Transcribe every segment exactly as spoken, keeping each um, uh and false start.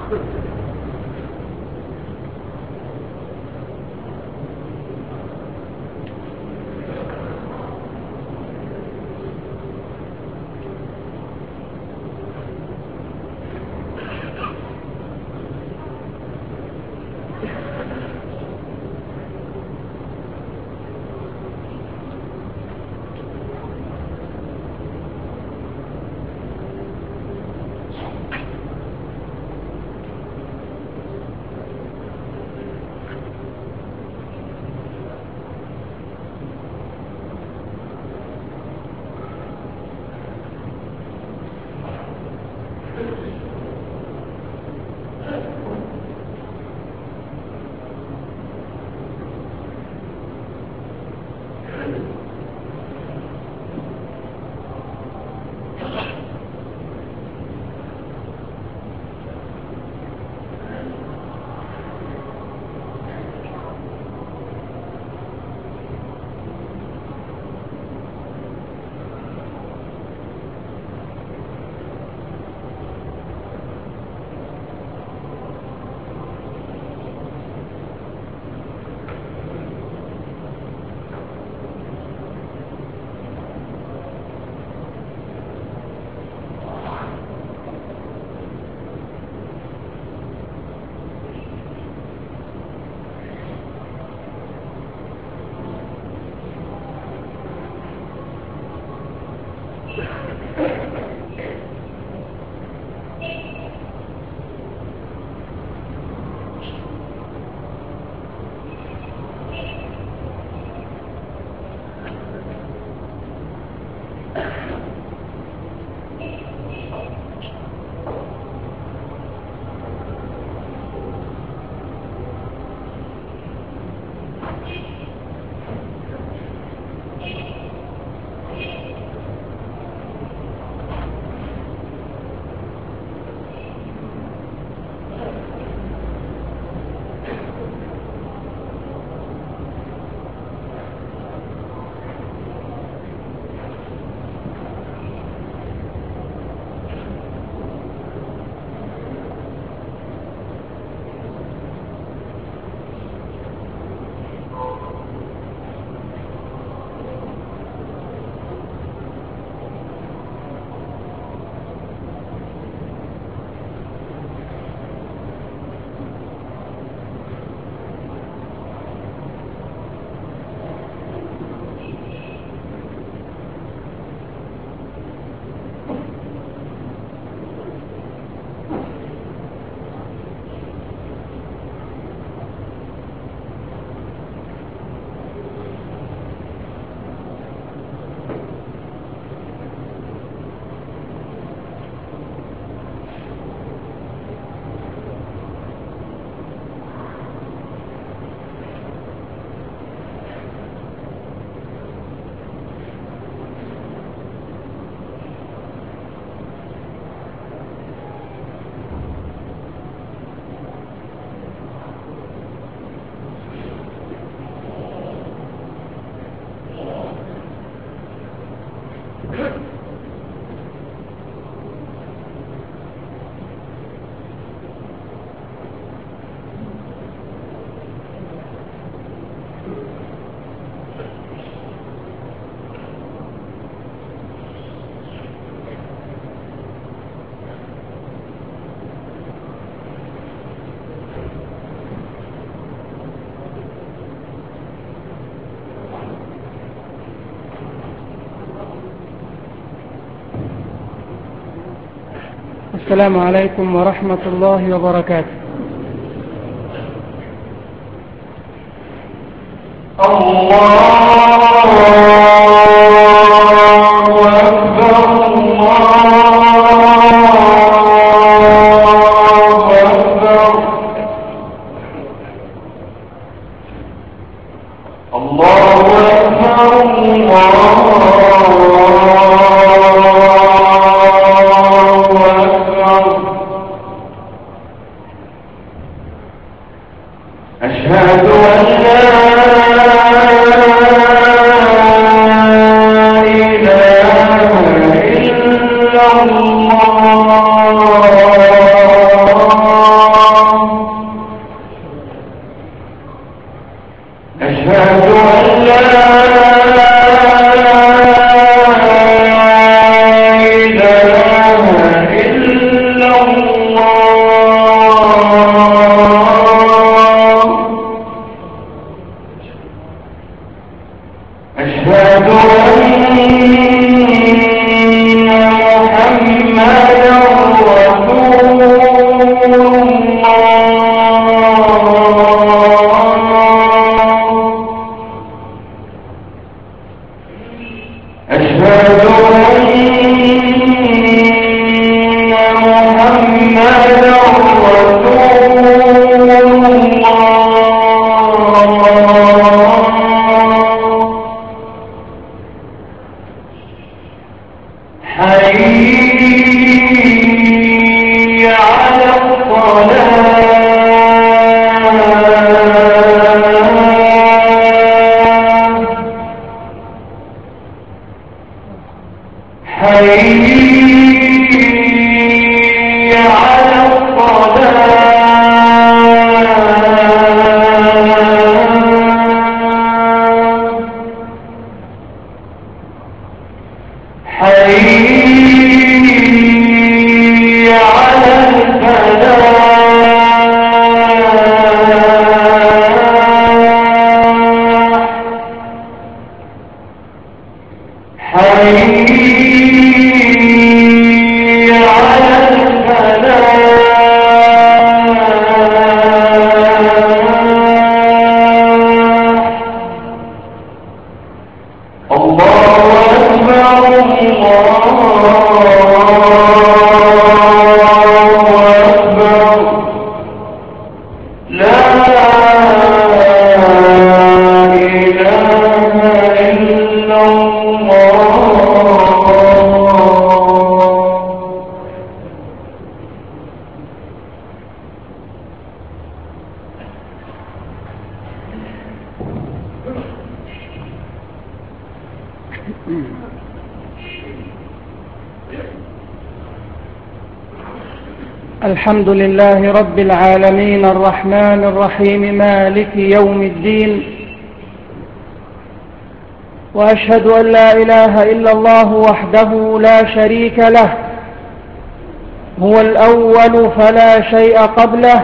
السلام عليكم ورحمة الله وبركاته. الله الحمد لله رب العالمين الرحمن الرحيم مالك يوم الدين، وأشهد أن لا إله إلا الله وحده لا شريك له، هو الأول فلا شيء قبله،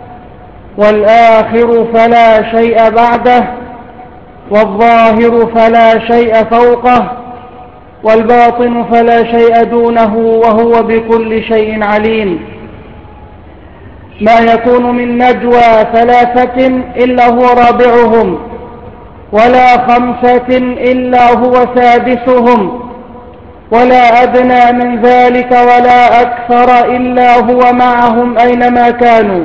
والآخر فلا شيء بعده، والظاهر فلا شيء فوقه، والباطن فلا شيء دونه، وهو بكل شيء عليم. ما يكون من نجوى ثلاثة إلا هو رابعهم، ولا خمسة إلا هو سادسهم، ولا أدنى من ذلك ولا أكثر إلا هو معهم أينما كانوا،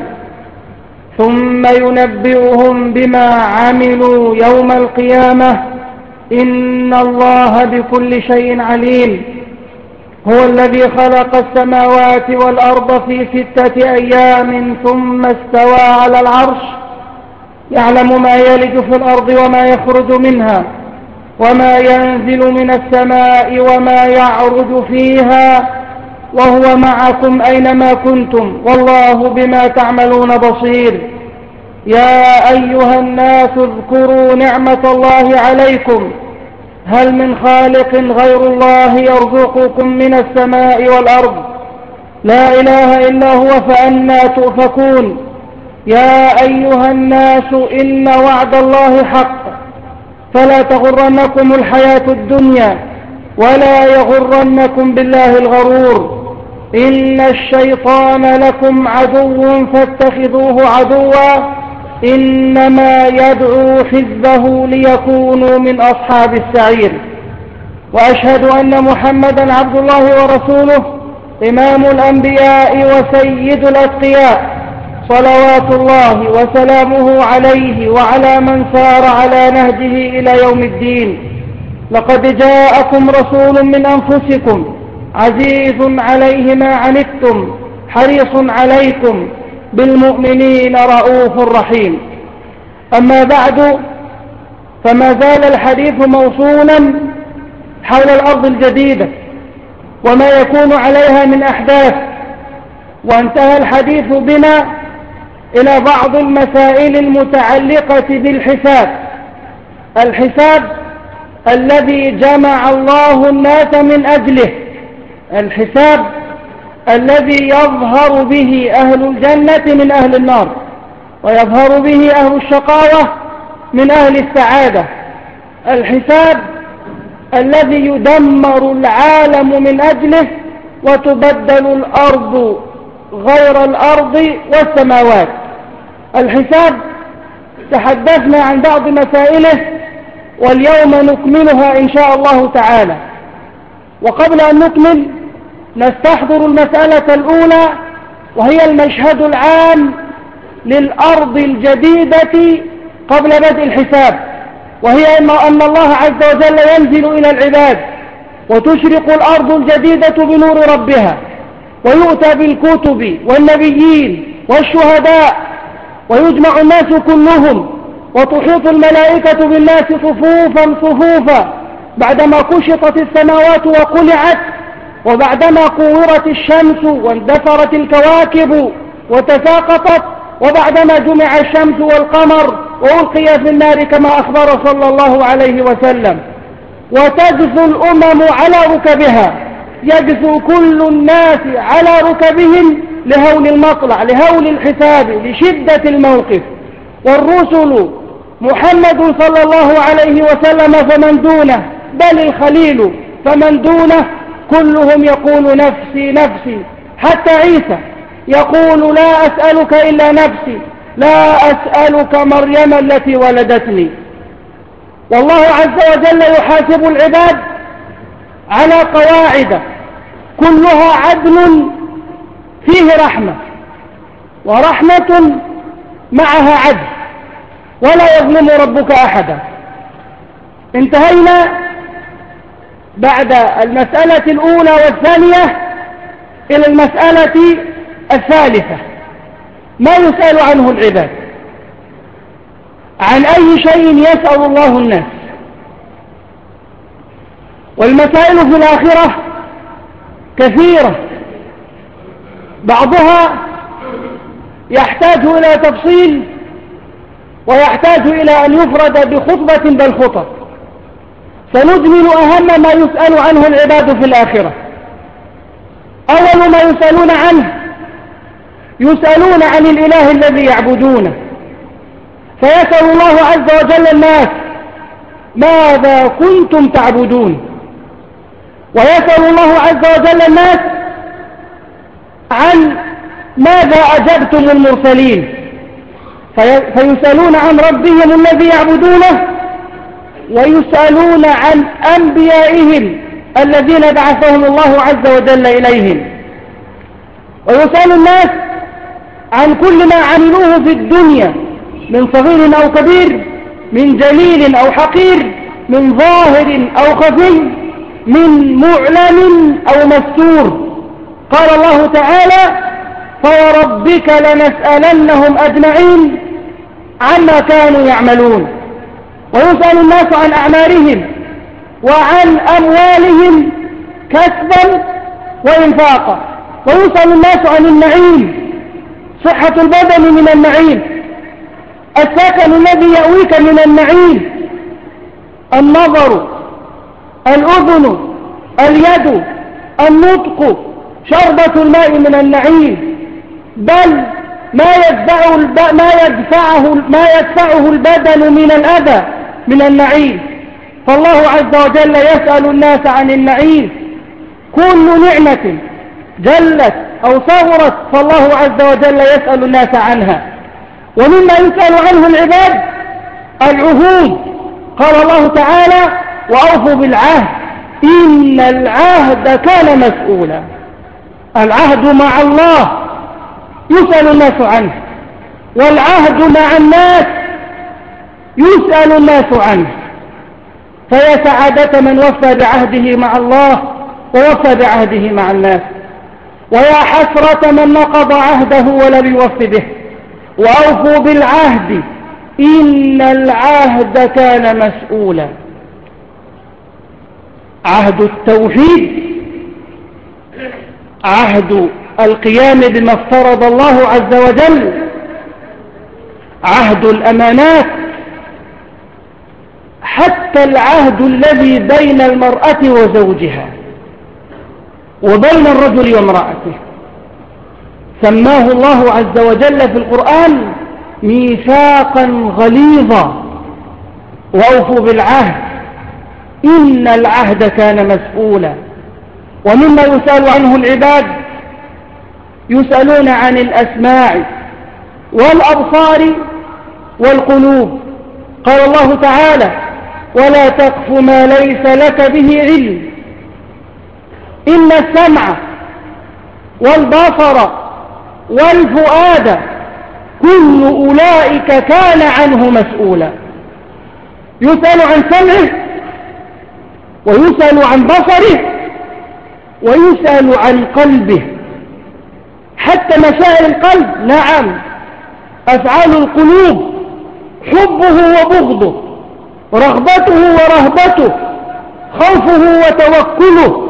ثم ينبئهم بما عملوا يوم القيامة. إن الله بكل شيء عليم. هو الذي خلق السماوات والأرض في ستة أيام ثم استوى على العرش، يعلم ما يلج في الأرض وما يخرج منها، وما ينزل من السماء وما يعرج فيها، وهو معكم أينما كنتم، والله بما تعملون بصير. يا أيها الناس اذكروا نعمة الله عليكم، هل من خالق غير الله يرزقكم من السماء والأرض؟ لا إله إلا هو فأنى تؤفكون. يا أيها الناس إن وعد الله حق، فلا تغرنكم الحياة الدنيا، ولا يغرنكم بالله الغرور. إن الشيطان لكم عدو فاتخذوه عدوا، إنما يدعو حزبه ليكونوا من أصحاب السعير. وأشهد أن محمدا عبد الله ورسوله، إمام الأنبياء وسيد الأتقياء، صلوات الله وسلامه عليه وعلى من سار على نهجه إلى يوم الدين. لقد جاءكم رسول من أنفسكم عزيز عليه ما عنتم، حريص عليكم بالمؤمنين رؤوف رحيم. أما بعد، فما زال الحديث موصولا حول الأرض الجديدة وما يكون عليها من أحداث، وانتهى الحديث بنا إلى بعض المسائل المتعلقة بالحساب، الحساب الذي جمع الله الناس من أجله، الحساب الذي يظهر به أهل الجنة من أهل النار، ويظهر به أهل الشقاوة من أهل السعادة، الحساب الذي يدمر العالم من أجله وتبدل الأرض غير الأرض والسماوات. الحساب تحدثنا عن بعض مسائله، واليوم نكملها إن شاء الله تعالى. وقبل أن نكمل نستحضر المسألة الأولى، وهي المشهد العام للأرض الجديدة قبل بدء الحساب، وهي أن الله عز وجل ينزل إلى العباد وتشرق الأرض الجديدة بنور ربها، ويؤتى بالكتب والنبيين والشهداء، ويجمع الناس كلهم، وتحيط الملائكة بالناس صفوفا صفوفا بعدما كشطت السماوات وقلعت، وبعدما كورت الشمس واندثرت الكواكب وتساقطت، وبعدما جمع الشمس والقمر وألقي في النار كما أخبر صلى الله عليه وسلم، وتجثو الأمم على ركبها، يجثو كل الناس على ركبهم لهول المطلع، لهول الحساب، لشدة الموقف. والرسل محمد صلى الله عليه وسلم فمن دونه، بل الخليل فمن دونه، كلهم يقول نفسي نفسي، حتى عيسى يقول لا أسألك إلا نفسي، لا أسألك مريم التي ولدتني. والله عز وجل يحاسب العباد على قواعد كلها عدل فيه رحمة، ورحمة معها عدل، ولا يظلم ربك أحدا. انتهينا بعد المسألة الأولى والثانية إلى المسألة الثالثة، ما يسأل عنه العباد. عن أي شيء يسأل الله الناس؟ والمسائل في الآخرة كثيرة، بعضها يحتاج إلى تفصيل، ويحتاج إلى أن يفرد بخطبة بل خطب. سنجمل أهم ما يسأل عنه العباد في الآخرة. أول ما يسألون عنه، يسألون عن الإله الذي يعبدونه، فيسأل الله عز وجل الناس ماذا كنتم تعبدون، ويسأل الله عز وجل الناس عن ماذا أجبتم المرسلين، فيسألون عن ربهم الذي يعبدونه، ويسألون عن أنبيائهم الذين بعثهم الله عز وجل إليهم. ويسأل الناس عن كل ما عملوه في الدنيا من صغير أو كبير، من جليل أو حقير، من ظاهر أو خفي، من معلن أو مستور. قال الله تعالى فوربك لنسألنهم أجمعين عما كانوا يعملون. ويسأل الناس عن أعمالهم وعن أموالهم كسبا وإنفاقا. ويسأل الناس عن النعيم، صحة البدن من النعيم، السكن الذي يأويك من النعيم، النظر، الأذن، اليد، النطق، شربة الماء من النعيم، بل ما يدفعه ما يدفعه ما يدفعه البدن من الأذى من النعيم. فالله عز وجل يسأل الناس عن النعيم. كل نعمة جلت أو صغرت فالله عز وجل يسأل الناس عنها. ومما يسأل عنه العباد العهود. قال الله تعالى وأوفوا بالعهد إن العهد كان مسؤولا. العهد مع الله يسأل الناس عنه، والعهد مع الناس يسأل الناس عنه. فيا سعادة من وفى بعهده مع الله ووفى بعهده مع الناس، ويا حسرة من نقض عهده ولم يوف به. وأوفوا بالعهد إن العهد كان مسؤولا. عهد التوحيد، عهد القيام بما افترض الله عز وجل، عهد الأمانات، حتى العهد الذي بين المرأة وزوجها وبين الرجل وامرأته سماه الله عز وجل في القرآن ميثاقا غليظا. وأوفوا بالعهد إن العهد كان مسؤولا. ومما يسأل عنه العباد يسألون عن الأسماع والأبصار والقلوب. قال الله تعالى: ولا تقف ما ليس لك به علم إن السمع والبصر والفؤاد كل أولئك كان عنه مسؤولا. يسأل عن سمعه ويسأل عن بصره ويسأل عن قلبه، حتى مسائل القلب. نعم، أفعال القلوب، حبه وبغضه، رغبته ورهبته، خوفه وتوكله،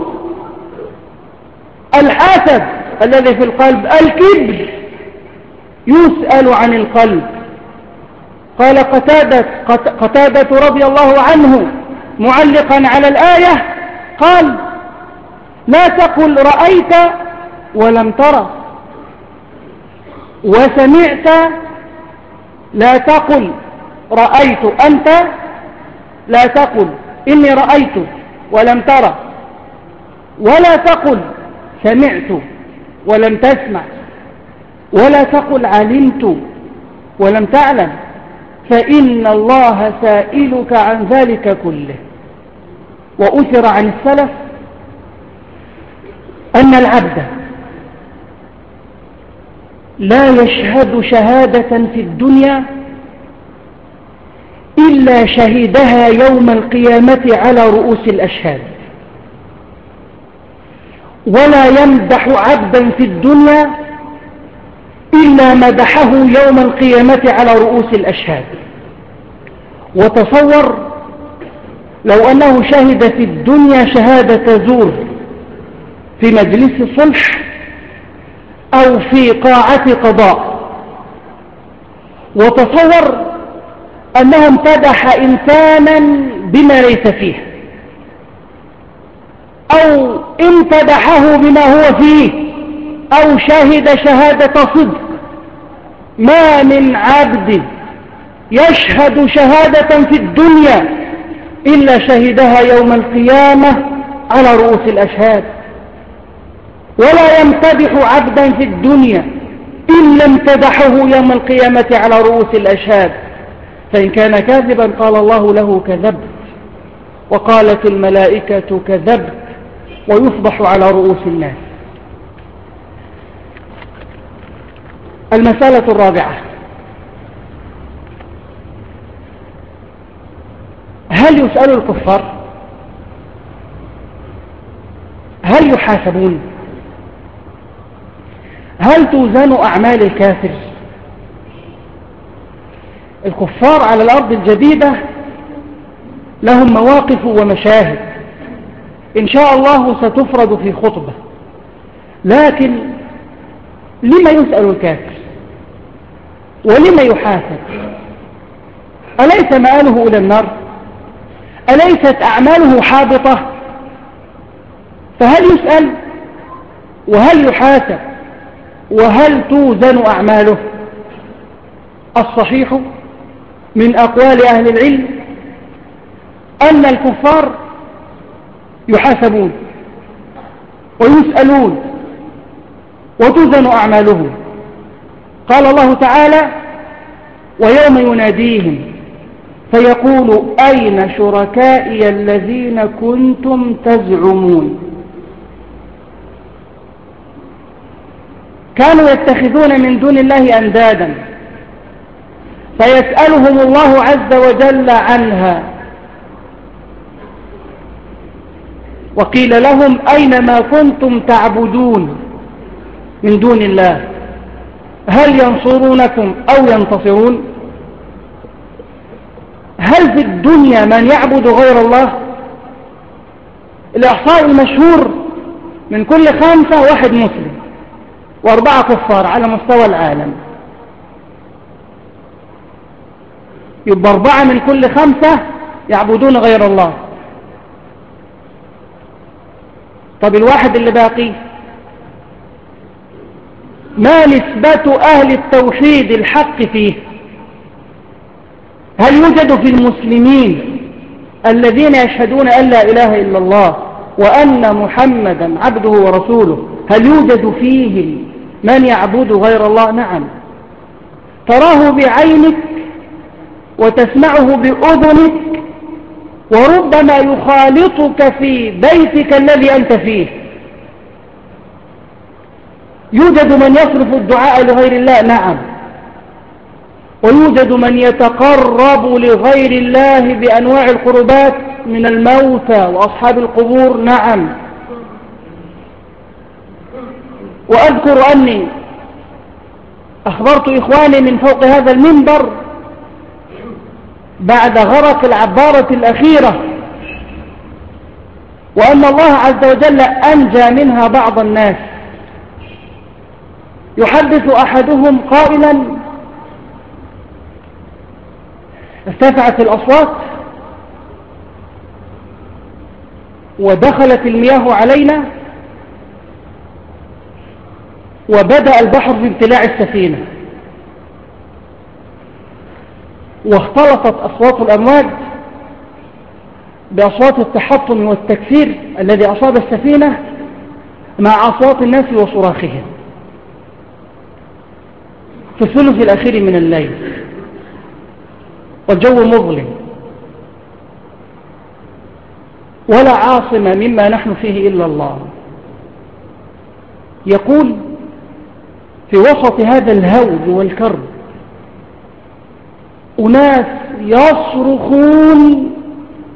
الحسد الذي في القلب، الكبر، يسأل عن القلب. قال قتادة, قتادة رضي الله عنه معلقا على الآية، قال: لا تقل رأيت ولم ترى، وسمعت لا تقل رأيت أنت، لا تقل إني رأيت ولم ترى، ولا تقل سمعت ولم تسمع، ولا تقل علمت ولم تعلم، فإن الله سائلك عن ذلك كله. وأثر عن السلف أن العبد لا يشهد شهادة في الدنيا إلا شهدها يوم القيامة على رؤوس الأشهاد، ولا يمدح عبدا في الدنيا إلا مدحه يوم القيامة على رؤوس الأشهاد. وتصور لو أنه شهد في الدنيا شهادة زور في مجلس صلح أو في قاعة قضاء، وتصور أنه امتدح إنسانا بما ليس فيه، أو امتدحه بما هو فيه، أو شهد شهادة صدق. ما من عبد يشهد شهادة في الدنيا إلا شهدها يوم القيامة على رؤوس الأشهاد، ولا يمتدح عبدا في الدنيا إلا امتدحه يوم القيامة على رؤوس الأشهاد. فإن كان كاذبا قال الله له كذبت، وقالت الملائكة كذبت، ويفضح على رؤوس الناس. المسألة الرابعة: هل يسأل الكفار؟ هل يحاسبون؟ هل توزن أعمال الكافر؟ الكفار على الأرض الجديدة لهم مواقف ومشاهد إن شاء الله ستفرد في خطبة. لكن لما يسأل الكافر؟ ولما يحاسب؟ أليس مآله إلى النار؟ أليست أعماله حابطة؟ فهل يسأل وهل يحاسب وهل توزن أعماله؟ الصحيح من أقوال أهل العلم أن الكفار يحاسبون ويسألون وتوزن أعمالهم. قال الله تعالى: ويوم يناديهم فيقول أين شركائي الذين كنتم تزعمون. كانوا يتخذون من دون الله أندادا فيسألهم الله عز وجل عنها، وقيل لهم أين ما كنتم تعبدون من دون الله، هل ينصرونكم أو ينتصرون؟ هل في الدنيا من يعبد غير الله؟ الإحصاء المشهور من كل خمسة واحد مسلم وأربعة كفار على مستوى العالم. يبقى أربعة من كل خمسة يعبدون غير الله. طب الواحد اللي باقي ما نسبة أهل التوحيد الحق فيه؟ هل يوجد في المسلمين الذين يشهدون أن لا إله إلا الله وأن محمدا عبده ورسوله، هل يوجد فيهم من يعبد غير الله؟ نعم، تراه بعينك وتسمعه بأذنك، وربما يخالطك في بيتك الذي أنت فيه. يوجد من يصرف الدعاء لغير الله، نعم، ويوجد من يتقرب لغير الله بأنواع القربات من الموتى وأصحاب القبور، نعم. وأذكر أني أخبرت إخواني من فوق هذا المنبر بعد غرق العبارة الأخيرة، وأن الله عز وجل أنجى منها بعض الناس. يحدث أحدهم قائلا: ارتفعت الأصوات ودخلت المياه علينا وبدأ البحر في ابتلاع السفينة، واختلطت أصوات الأمواج بأصوات التحطم والتكسير الذي أصاب السفينة مع أصوات الناس وصراخهم في الثلث الأخير من الليل، والجو مظلم ولا عاصم مما نحن فيه إلا الله. يقول: في وسط هذا الهول والكرب أناس يصرخون: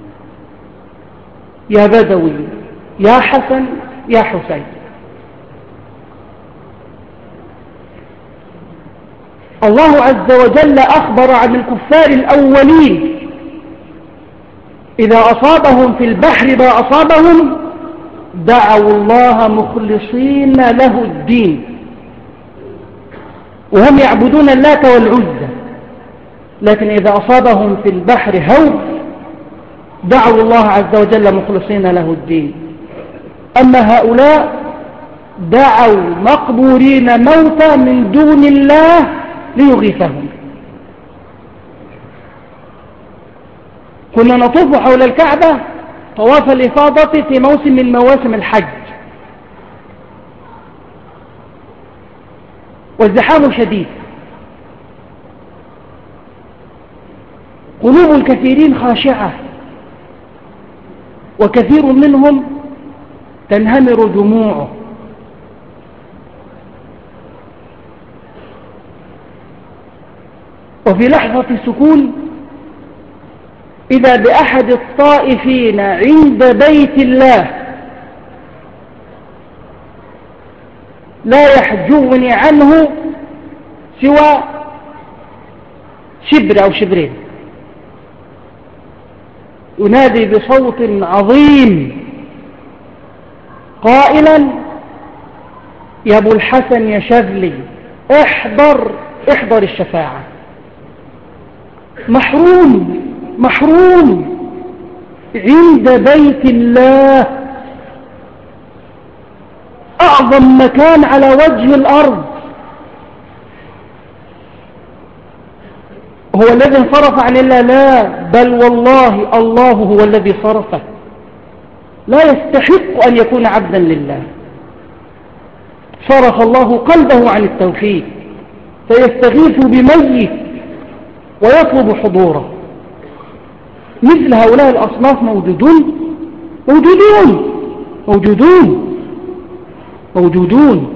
يا بدوي، يا حسن، يا حسين. الله عز وجل أخبر عن الكفار الأولين إذا أصابهم في البحر ما أصابهم دعوا الله مخلصين له الدين، وهم يعبدون اللات والعزى، لكن إذا أصابهم في البحر هوب دعوا الله عز وجل مخلصين له الدين. أما هؤلاء دعوا مقبورين موتى من دون الله ليغيثهم. كنا نطوف حول الكعبة طواف الإفاضة في موسم من مواسم الحج، والزحام شديد، قلوب الكثيرين خاشعة، وكثير منهم تنهمر دموعه. وفي لحظة سكون إذا بأحد الطائفين عند بيت الله لا يحجبني عنه سوى شبر أو شبرين، ينادي بصوت عظيم قائلا: يا أبو الحسن يا شاذلي، احضر احضر الشفاعة. محروم محروم عند بيت الله، أعظم مكان على وجه الأرض، هو الذي انصرف عن الله؟ لا، بل والله الله هو الذي صرفه. لا يستحق أن يكون عبدا لله. صرف الله قلبه عن التوحيد فيستغيث بميت ويطلب حضوره. مثل هؤلاء الأصناف موجودون موجودون موجودون موجودون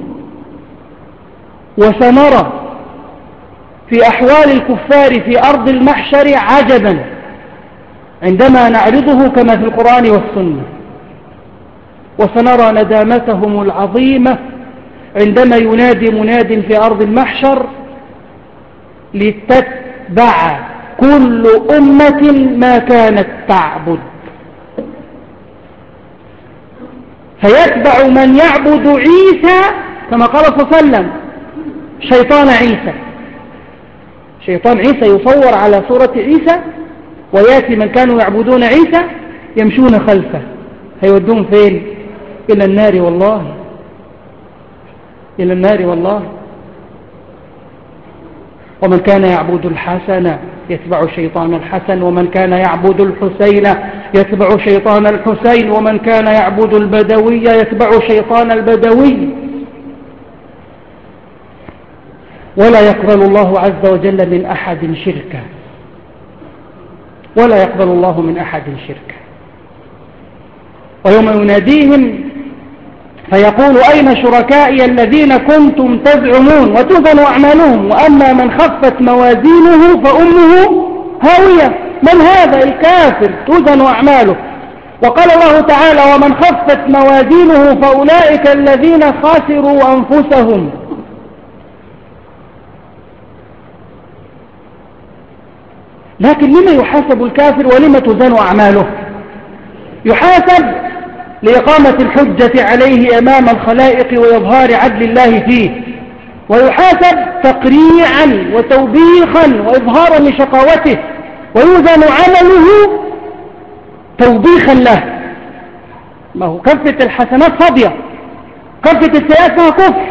وسنرى في أحوال الكفار في أرض المحشر عجبا عندما نعرضه كما في القرآن والسنة، وسنرى ندامتهم العظيمة عندما ينادي مناد في أرض المحشر: لتتبع كل أمة ما كانت تعبد. فيتبع من يعبد عيسى كما قال صلى الله عليه وسلم شيطان عيسى. شيطان عيسى يصور على صورة عيسى، ويأتي من كانوا يعبدون عيسى يمشون خلفه. هيودون فين؟ إلى النار والله، إلى النار والله. ومن كان يعبد الحسن يتبع شيطان الحسن، ومن كان يعبد الحسين يتبع شيطان الحسين، ومن كان يعبد البدوي يتبع شيطان البدوي. ولا يقبل الله عز وجل من أحد شركا، ولا يقبل الله من أحد شركا. ويوم يناديهم فيقول أين شركائي الذين كنتم تزعمون وتوزن أعمالهم، وأما من خفت موازينه فأمه هاوية. من هذا؟ الكافر توزن أعماله. وقال الله تعالى ومن خفت موازينه فأولئك الذين خسروا أنفسهم. لكن لما يحاسب الكافر ولما تزن أعماله؟ يحاسب لإقامة الحجة عليه أمام الخلائق وإظهار عدل الله فيه، ويحاسب تقريعا وتوبيخا وإظهارا لشقاوته، ويوزن عمله توبيخا له. ما هو كفة الحسنات فاضية، كفة السيئات فيها كفر.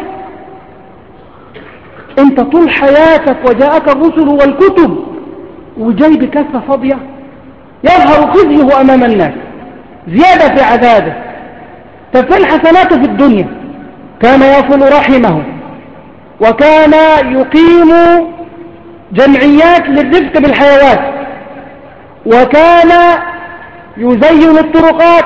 انت طول حياتك وجاءك الرسل والكتب وجاي بكفة فاضية، يظهر خزيه أمام الناس، زيادة في عذابه. ففين حسناته في الدنيا؟ كان يصل رحمه، وكان يقيم جمعيات للرفق بالحيوات، وكان يزين الطرقات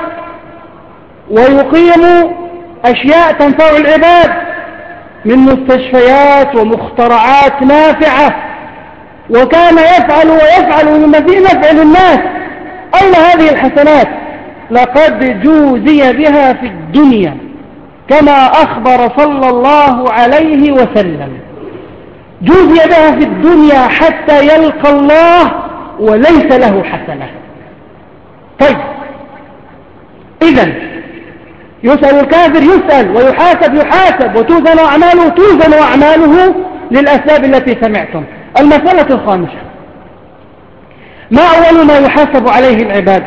ويقيم أشياء تنفع العباد من مستشفيات ومخترعات نافعة، وكان يفعل ويفعل مما فيه نفع للناس. أين هذه الحسنات؟ لقد جوزي بها في الدنيا كما أخبر صلى الله عليه وسلم، جوزي بها في الدنيا حتى يلقى الله وليس له حسنة. طيب إذن يسأل الكافر يسأل، ويحاسب يحاسب، وتوزن أعماله توزن أعماله للأسباب التي سمعتم. المسألة الخامسة، ما أول ما يحاسب عليه العباد؟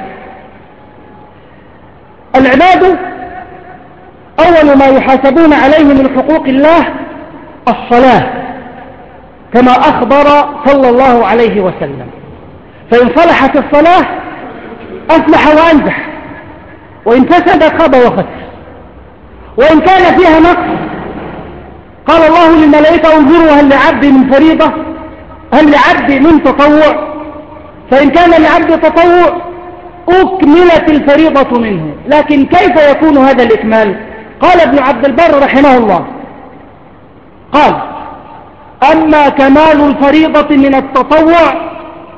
العباد أول ما يحاسبون عليه من حقوق الله الصلاة، كما أخبر صلى الله عليه وسلم. فإن صلحت الصلاة أفلح وأنجح، وإن فسد خاب وخسر. وإن كان فيها نقص قال الله للملائكة انظروا هل لعبدي من فريضة، هل لعبدي من تطوع؟ فإن كان لعبدي تطوع أكملت الفريضة منه. لكن كيف يكون هذا الإكمال؟ قال ابن عبد البر رحمه الله، قال أما كمال الفريضة من التطوع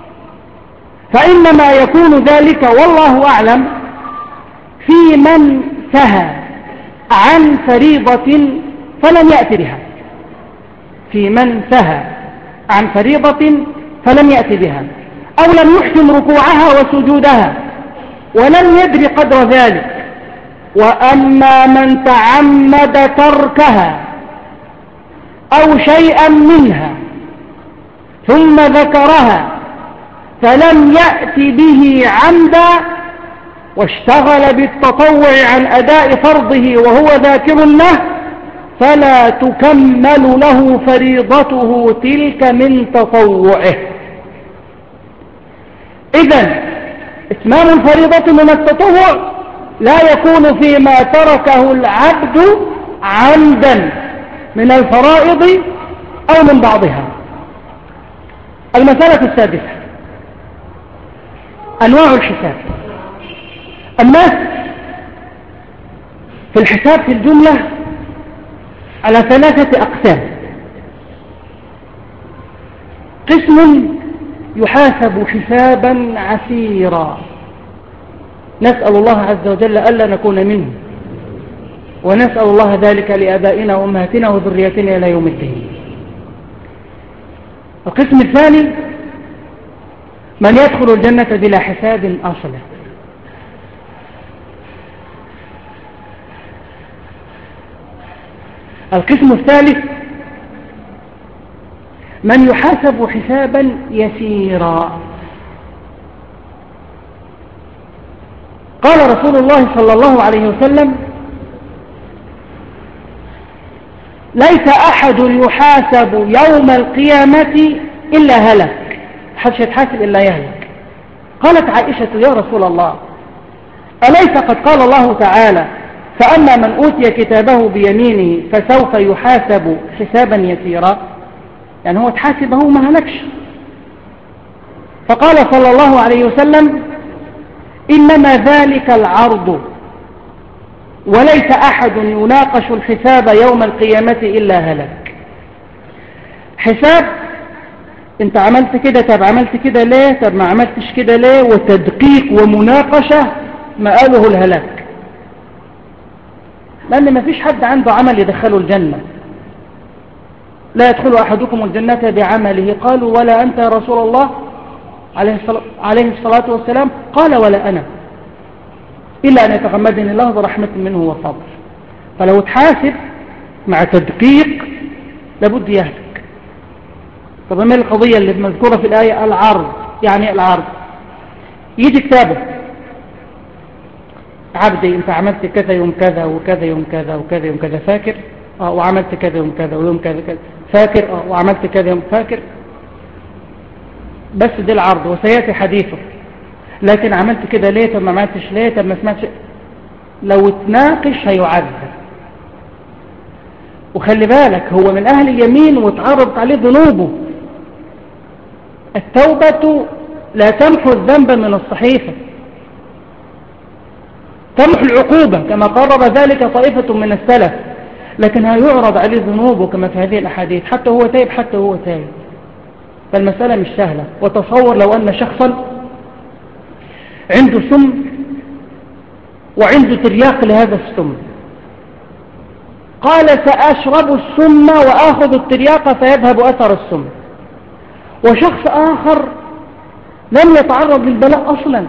فإنما يكون ذلك والله أعلم في من سهى عن فريضة فلم يأت بها، في من سهى عن فريضة فلم يأت بها، أو لم يحسن ركوعها وسجودها ولم يدر قدر ذلك. وأما من تعمد تركها أو شيئا منها ثم ذكرها فلم يأت به عمدا واشتغل بالتطوع عن أداء فرضه وهو ذاكر له فلا تكمل له فريضته تلك من تطوعه. إذن إتمام الفريضة من التطوع لا يكون فيما تركه العبد عمدا من الفرائض أو من بعضها. المسألة السادسة، أنواع الحساب. الناس في الحساب في الجملة على ثلاثة أقسام. قسم يحاسب حسابا عسيرا، نسأل الله عز وجل ألا نكون منه، ونسأل الله ذلك لآبائنا وأمهاتنا وذرياتنا إلى يوم الدين. القسم الثاني من يدخل الجنة بلا حساب أصلا. القسم الثالث من يحاسب حسابا يسيرا. قال رسول الله صلى الله عليه وسلم ليس أحد يحاسب يوم القيامة إلا هلك، محدش يتحاسب إلا يهلك. قالت عائشة يا رسول الله أليس قد قال الله تعالى فأما من أوتي كتابه بيمينه فسوف يحاسب حسابا يسيرا؟ يعني هو تحاسب هو ما هلكش. فقال صلى الله عليه وسلم إنما ذلك العرض وليس أحد يناقش الحساب يوم القيامة إلا هلك. حساب انت عملت كده، طب عملت كده ليه، طب ما عملتش كده ليه، وتدقيق ومناقشة مآله الهلاك. لأن ما فيش حد عنده عمل يدخله الجنة. لا يدخل أحدكم الجنة بعمله. قالوا ولا أنت يا رسول الله عليه الصلاة والسلام؟ قال ولا أنا، إلا أن يتغمدني الله برحمة منه وفضل. فلو تحاسب مع تدقيق لابد يهلك. طب ما القضية اللي مذكورة في الآية؟ العرض. يعني العرض يجي كتابه عبدي انت عملت كذا يوم كذا وكذا يوم كذا وكذا يوم كذا فاكر؟ اه وعملت كذا يوم كذا ويوم كذا كذا فاكر؟ اه وعملت كذا يوم فاكر. بس ده العرض وسيأتي حديثه. لكن عملت كده ليه، طب ما عملتش ليه، طب ما سمعتش. لو تناقش هيعذب. وخلي بالك هو من أهل اليمين وتعرضت عليه ذنوبه. التوبة لا تمحو الذنب من الصحيفة، تمحو العقوبة كما قرر ذلك طائفة من السلف، لكن هيعرض عليه ذنوبه كما في هذه الأحاديث، حتى هو تايب حتى هو تايب. فالمسألة مش سهلة. وتصور لو أن شخصا عنده سم وعنده ترياق لهذا السم، قال سأشرب السم وآخذ الترياق فيذهب أثر السم. وشخص آخر لم يتعرض للبلاء أصلا.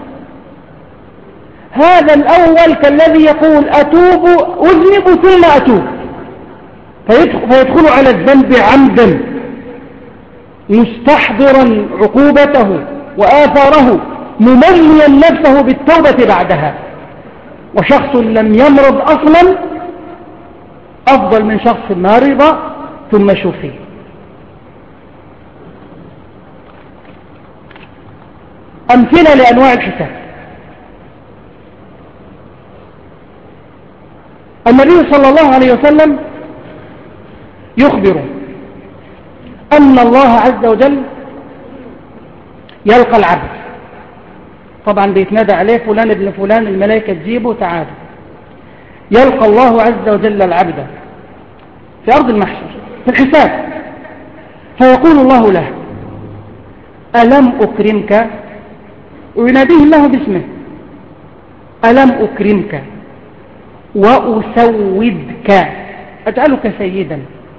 هذا الأول كالذي يقول أتوب أذنب ثم أتوب، فيدخل على الذنب عمدا مستحضرا عقوبته وآثاره ممليا نفسه بالتوبة بعدها. وشخص لم يمرض أصلا أفضل من شخص مرض ثم شفي. أمثلة لأنواع الحساب. النبي صلى الله عليه وسلم يخبر أن الله عز وجل يلقى العبد. طبعا بيتنادى عليه فلان ابن فلان، الملائكة تجيبه تعالى. يلقى الله عز وجل العبد في أرض المحشر في الحساب، فيقول الله له ألم أكرمك، ويناديه الله باسمه، ألم أكرمك وأسودك، أجعلك سيدا،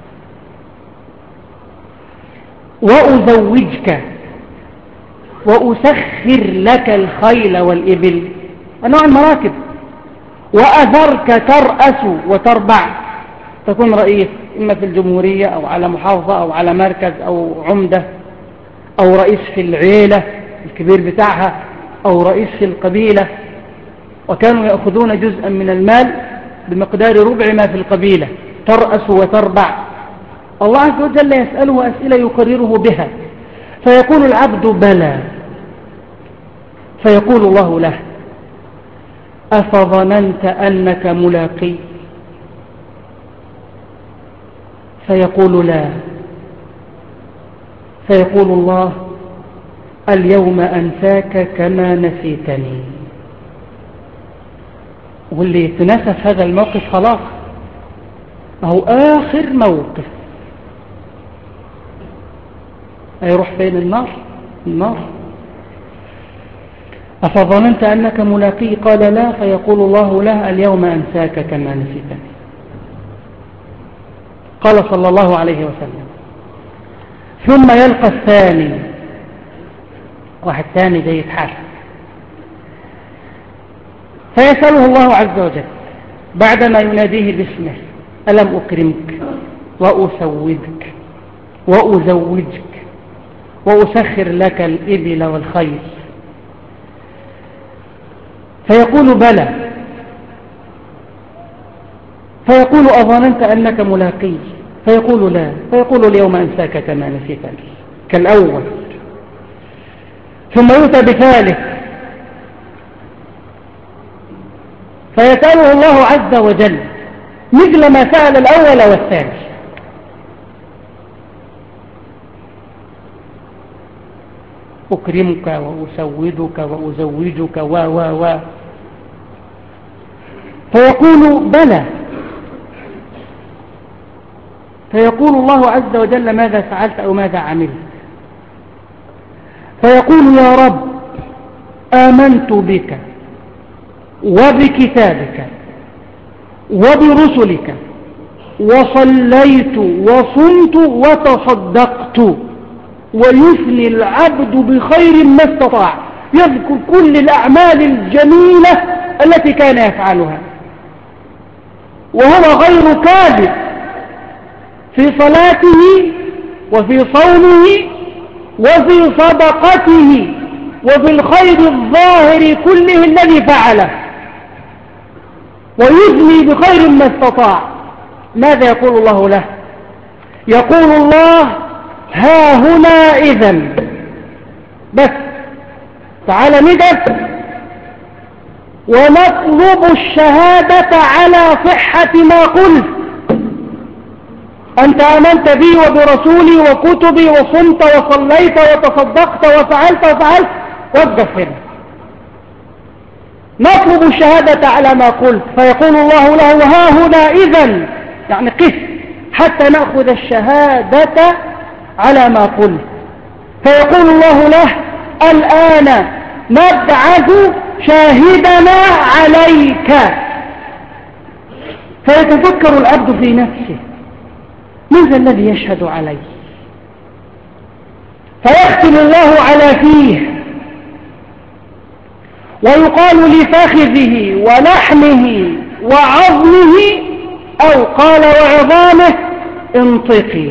وأزوجك، وأسخر لك الخيل والإبل، أنواع المراكب، وأذرك ترأس وتربع، تكون رئيس إما في الجمهورية أو على محافظة أو على مركز أو عمدة أو رئيس في العيلة الكبير بتاعها أو رئيس في القبيلة. وكانوا يأخذون جزءا من المال بمقدار ربع ما في القبيلة، ترأس وتربع. الله عز وجل يسأله أسئلة يقرره بها، فيقول العبد بلى، فيقول الله له أفظننت أنك ملاقي؟ فيقول لا، فيقول الله اليوم أنساك كما نسيتني. واللي يتناسى في هذا الموقف خلاص، هو آخر موقف. هيروح فين؟ النار. النار. أفظننت أنك ملاقي؟ قال لا، فيقول الله له اليوم أنساك كما نسيتني. قال صلى الله عليه وسلم ثم يلقى الثاني، واحد ثاني جاي يتحاسب، فيسأله الله عز وجل بعدما يناديه باسمه ألم أكرمك وأسودك وأزوجك وأسخر لك الإبل والخيل؟ فيقول بلى، فيقول أظننت أنك ملاقي؟ فيقول لا، فيقول اليوم أنساك كما نسيتني، كالأول. ثم يؤتى بثالث، فيسأله الله عز وجل مثل ما سأل الأول والثاني. أكرمك وأسودك وأزوجك و و و فيقول بلى، فيقول الله عز وجل ماذا فعلت أو ماذا عملت؟ فيقول يا رب آمنت بك وبكتابك وبرسلك وصليت وصمت وتصدقت. ويثني العبد بخير ما استطاع، يذكر كل الأعمال الجميلة التي كان يفعلها وهو غير كاذب في صلاته وفي صومه وفي صدقته وفي الخير الظاهر كله الذي فعله، ويثني بخير ما استطاع. ماذا يقول الله له؟ يقول الله ها هنا إذن بس تعال ندرس ونطلب الشهادة على صحة ما قلت. أنت آمنت بي وبرسولي وكتبي وصمت وصليت وتصدقت وفعلت وفعلت، وقف هنا نطلب الشهادة على ما قلت. فيقول الله له ها هنا إذن، يعني قف حتى نأخذ الشهادة على ما قلت. فيقول الله له الآن نبعث شاهدنا عليك. فيتفكر العبد في نفسه من ذا الذي يشهد عليه؟ فيختم الله على فيه ويقال لفخذه ولحمه وعظمه أو قال وعظامه انطقي.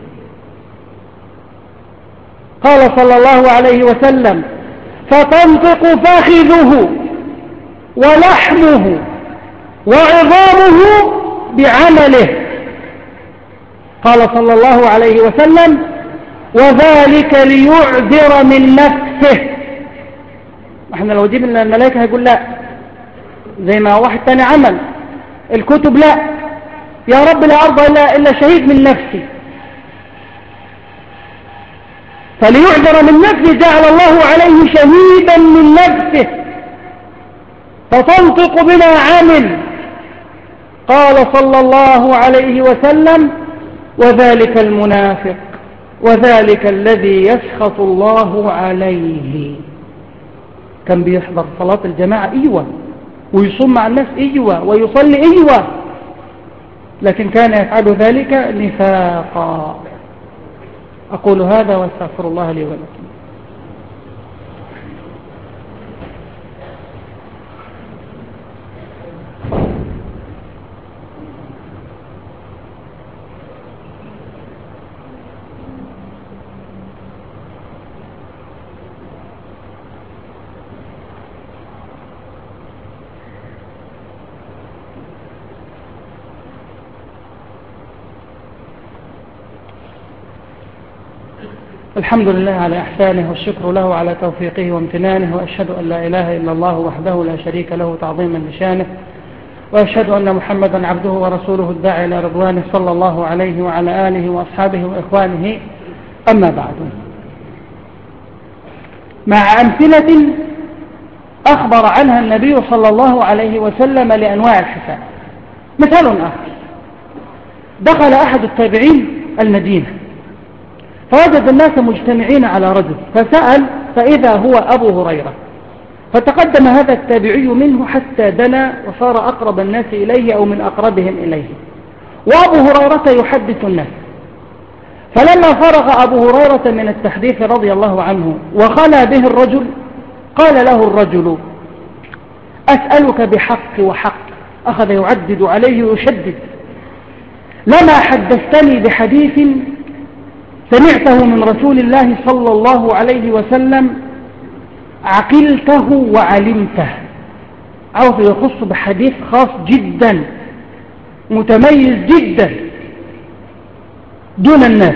قال صلى الله عليه وسلم فتنطق فخذه ولحمه وعظامه بعمله. قال صلى الله عليه وسلم وذلك ليعذر من نفسه. احنا لو جيب لنا الملائكة هيقول لا، زي ما واحد تاني عمل. الكتب لا، يا رب لا أرضى إلا, إلا شهيد من نفسي. فليعذر من نفسه جعل الله عليه شهيدا من نفسه فتنطق بما عمل. قال صلى الله عليه وسلم وذلك المنافق وذلك الذي يسخط الله عليه. كان بيحضر صلاة الجماعة ايوه، ويصوم مع الناس ايوه، ويصلي ايوه، لكن كان يفعل ذلك نفاقا. أقول هذا واستغفر الله لي ولكم. الحمد لله على إحسانه والشكر له على توفيقه وامتنانه، وأشهد أن لا إله إلا الله وحده لا شريك له تعظيما لشانه، وأشهد أن محمدا عبده ورسوله الداعي إلى رضوانه صلى الله عليه وعلى آله وأصحابه وإخوانه. أما بعد، مع أمثلة أخبر عنها النبي صلى الله عليه وسلم لأنواع الحساب. مثال آخر، دخل أحد التابعين المدينة فوجد الناس مجتمعين على رجل فسأل فإذا هو أبو هريرة، فتقدم هذا التابعي منه حتى دنا وصار أقرب الناس إليه أو من أقربهم إليه، وأبو هريرة يحدث الناس. فلما فرغ أبو هريرة من التحديث رضي الله عنه وخلى به الرجل قال له الرجل أسألك بحق وحق. أخذ يعدد عليه ويشدد، لما حدثتني بحديث سمعته من رسول الله صلى الله عليه وسلم عقلته وعلمته. عاوز يخص بحديث خاص جدا متميز جدا دون الناس.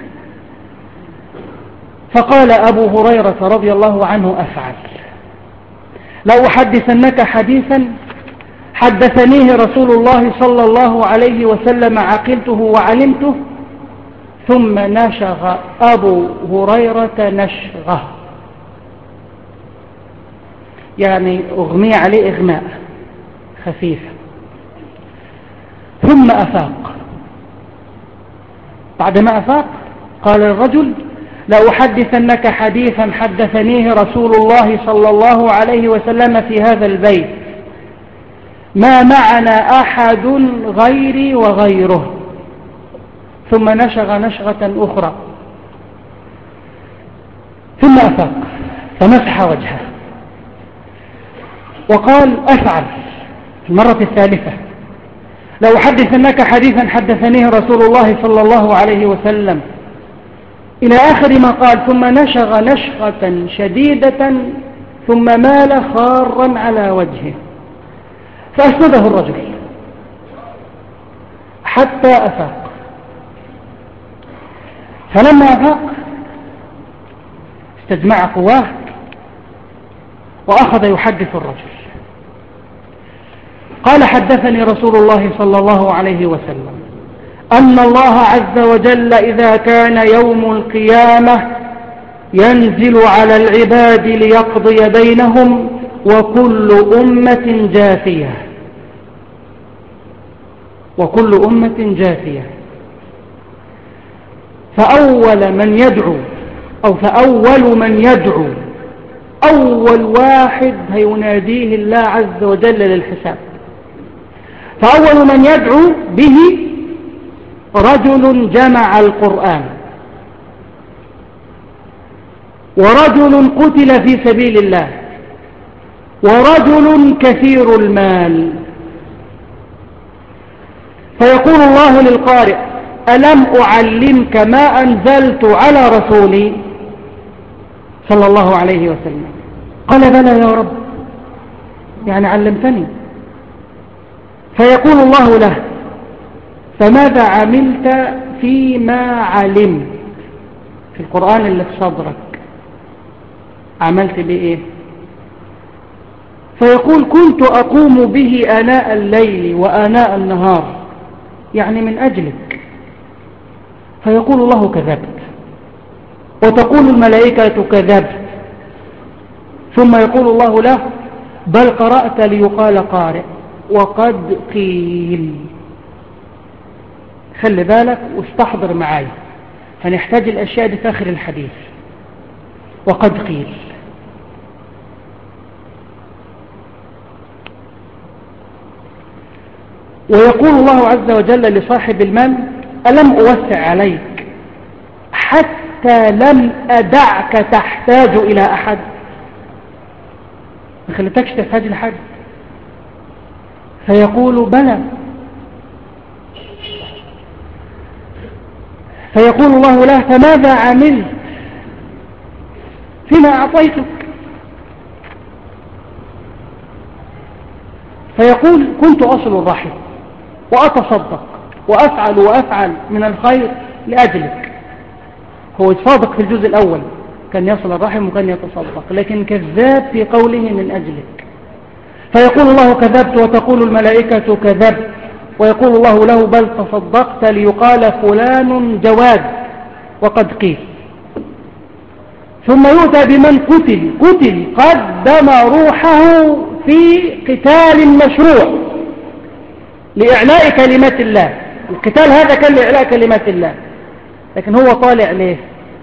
فقال أبو هريرة رضي الله عنه أفعل، لو أحدثنك حديثا حدثنيه رسول الله صلى الله عليه وسلم عقلته وعلمته. ثم نشغ أبو هريرة نشغه، يعني أغمي عليه إغماء خفيف. ثم أفاق. بعدما أفاق قال الرجل: لأحدثنك حديثا حدثنيه رسول الله صلى الله عليه وسلم في هذا البيت ما معنا أحد غيري وغيره. ثم نشغ نشغة أخرى ثم أفاق فمسح وجهه وقال: أفعل في المرة الثالثة: لأحدثنك حديثا حدثنيه رسول الله صلى الله عليه وسلم إلى آخر ما قال. ثم نشغ نشغة شديدة ثم مال خارا على وجهه فأسنده الرجل حتى أفاق. فلما أفاق استجمع قواه وأخذ يحدث الرجل. قال: حدثني رسول الله صلى الله عليه وسلم أن الله عز وجل إذا كان يوم القيامة ينزل على العباد ليقضي بينهم وكل أمة جاثية وكل أمة جاثية فأول من يدعو أو فأول من يدعو أول واحد هيناديه الله عز وجل للحساب. فأول من يدعو به رجل جمع القرآن ورجل قتل في سبيل الله ورجل كثير المال. فيقول الله للقارئ: ألم أعلمك ما أنزلت على رسولي صلى الله عليه وسلم؟ قال: بلى يا رب، يعني علمتني. فيقول الله له: فماذا عملت فيما علمت؟ في القرآن اللي في صدرك عملت بإيه؟ فيقول: كنت أقوم به آناء الليل وآناء النهار، يعني من أجلك. فيقول الله: كذبت. وتقول الملائكة: كذبت. ثم يقول الله له: بل قرأت ليقال قارئ وقد قيل. خلي بالك واستحضر معاي، هنحتاج الأشياء دي في آخر الحديث. وقد قيل. ويقول الله عز وجل لصاحب المال: ألم أوسع عليك حتى لم أدعك تحتاج إلى أحد؟ ما خلتكش تحتاج لحد. فيقول: بلى. فيقول الله له: فماذا عملت فيما أعطيتك؟ فيقول: كنت أصل الرحم وأتصدق وأفعل وأفعل من الخير لأجلك. هو يتصادق في الجزء الأول، كان يصل الرحم وكان يتصدق، لكن كذاب في قوله من أجلك. فيقول الله: كذبت. وتقول الملائكة: كذبت. ويقول الله له: بل تصدقت ليقال فلان جواد وقد قيل. ثم يؤتى بمن قتل قتل قدم روحه في قتال مشروع لإعلاء كلمات الله. القتال هذا كان لإعلاء كلمات الله، لكن هو طالع ليه؟